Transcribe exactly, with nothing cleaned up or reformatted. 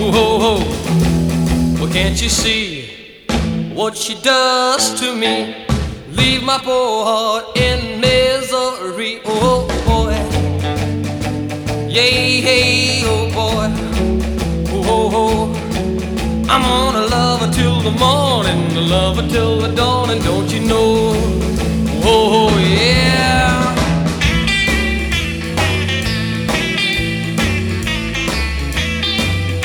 oh, oh. Well, can't you see what she does to me? Leave my poor heart in misery. Oh, boy. Yay, hey, oh, boy. Oh, oh, oh. I'm gonna love her till the morning, love her till the dawn, and don't you know